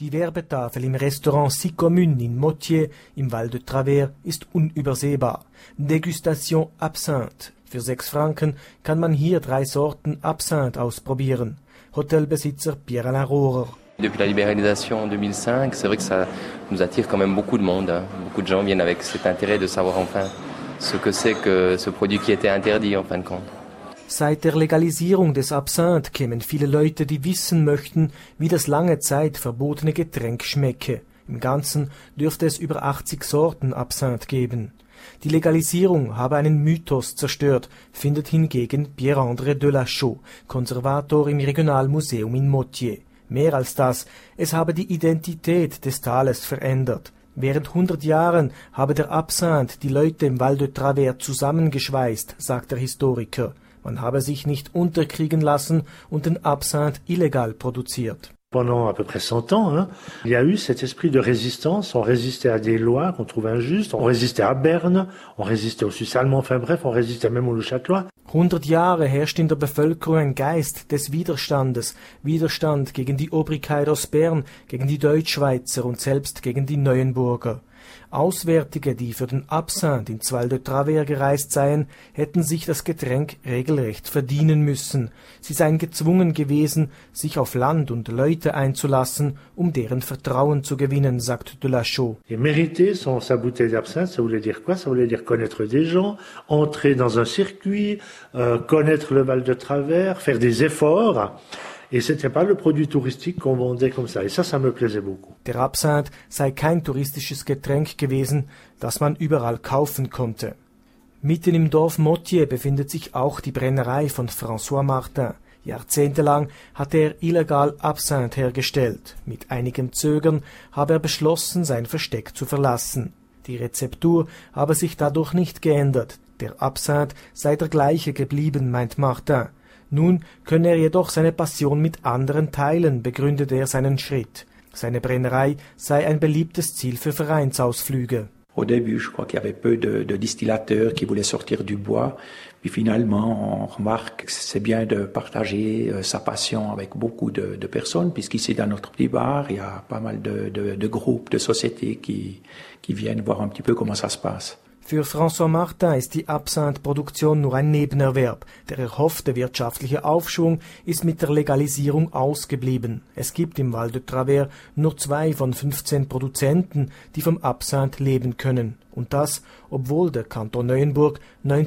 Die Werbetafel im Restaurant Six Communes in Motier im Val de Travers ist unübersehbar. Degustation Absinthe. Für 6 Franken kann man hier 3 Sorten Absinthe ausprobieren. Hotelbesitzer Pierre-Alain Rohrer. Depuis la libéralisation en 2005, c'est vrai que ça nous attire quand même beaucoup de monde. Beaucoup de gens viennent avec cet intérêt de savoir enfin ce que c'est que ce produit qui était interdit en fin de compte. Seit der Legalisierung des Absinthe kämen viele Leute, die wissen möchten, wie das lange Zeit verbotene Getränk schmecke. Im Ganzen dürfte es über 80 Sorten Absinthe geben. Die Legalisierung habe einen Mythos zerstört, findet hingegen Pierre-André Delachaux, Konservator im Regionalmuseum in Motier. Mehr als das, es habe die Identität des Tales verändert. Während 100 Jahren habe der Absinthe die Leute im Val de Travers zusammengeschweißt, sagt der Historiker. Man habe sich nicht unterkriegen lassen und den Absinthe illegal produziert. Pendant à peu près 100 ans, il y a eu cet esprit de résistance. On résistait à des lois qu'on trouvait injustes. On résistait à Berne, on résistait aux Suisses allemands, enfin bref, on résistait même aux Neuchâtelois. 100 Jahre herrscht in der Bevölkerung ein Geist des Widerstandes. Widerstand gegen die Obrigkeit aus Bern, gegen die Deutschschweizer und selbst gegen die Neuenburger. Auswärtige, die für den Absinthe ins Val de Travers gereist seien, hätten sich das Getränk regelrecht verdienen müssen. Sie seien gezwungen gewesen, sich auf Land und Leute einzulassen, um deren Vertrauen zu gewinnen, sagt Delachaux. Et mériter sa bouteille d'absinthe, ça voulait dire quoi? Ça voulait dire connaître des gens, entrer dans un circuit, connaître le Val de Travers, faire des efforts. Et c'était pas le produit touristique qu'on vendait comme ça. Et ça me plaisait beaucoup. Der Absinthe sei kein touristisches Getränk gewesen, das man überall kaufen konnte. Mitten im Dorf Motier befindet sich auch die Brennerei von François Martin. Jahrzehntelang hatte er illegal Absinthe hergestellt. Mit einigem Zögern habe er beschlossen, sein Versteck zu verlassen. Die Rezeptur habe sich dadurch nicht geändert. Der Absinthe sei der gleiche geblieben, meint Martin. Nun könne er jedoch seine Passion mit anderen teilen, begründete er seinen Schritt. Seine Brennerei sei ein beliebtes Ziel für Vereinsausflüge. Au début, je crois qu'il y avait peu de distillateurs qui voulaient sortir du bois. Puis finalement, on remarque que c'est bien de partager sa passion avec beaucoup de personnes, puisqu'ici dans notre petit bar, il y a pas mal de groupes, de sociétés qui viennent voir un petit peu comment ça se passe. Für François Martin ist die Absinthe-Produktion nur ein Nebenerwerb. Der erhoffte wirtschaftliche Aufschwung ist mit der Legalisierung ausgeblieben. Es gibt im Val de Travers nur 2 von 15 Produzenten, die vom Absinthe leben können. Und das, obwohl der Kanton Neuenburg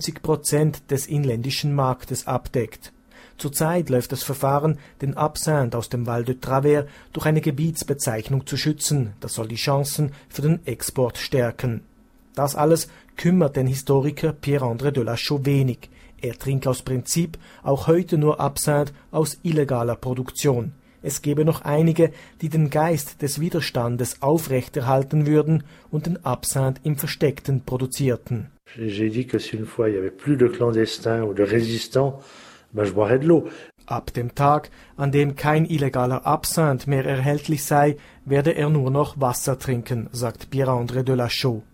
90% des inländischen Marktes abdeckt. Zurzeit läuft das Verfahren, den Absinthe aus dem Val de Travers durch eine Gebietsbezeichnung zu schützen. Das soll die Chancen für den Export stärken. Das alles kümmert den Historiker Pierre-André Delachaux wenig. Er trinkt aus Prinzip auch heute nur Absinthe aus illegaler Produktion. Es gäbe noch einige, die den Geist des Widerstandes aufrechterhalten würden und den Absinthe im Versteckten produzierten. J'ai dit que si une fois il y avait plus de clandestins ou de résistants, je boirais de l'eau. Ab dem Tag, an dem kein illegaler Absinthe mehr erhältlich sei, werde er nur noch Wasser trinken, sagt Pierre-André Delachaux.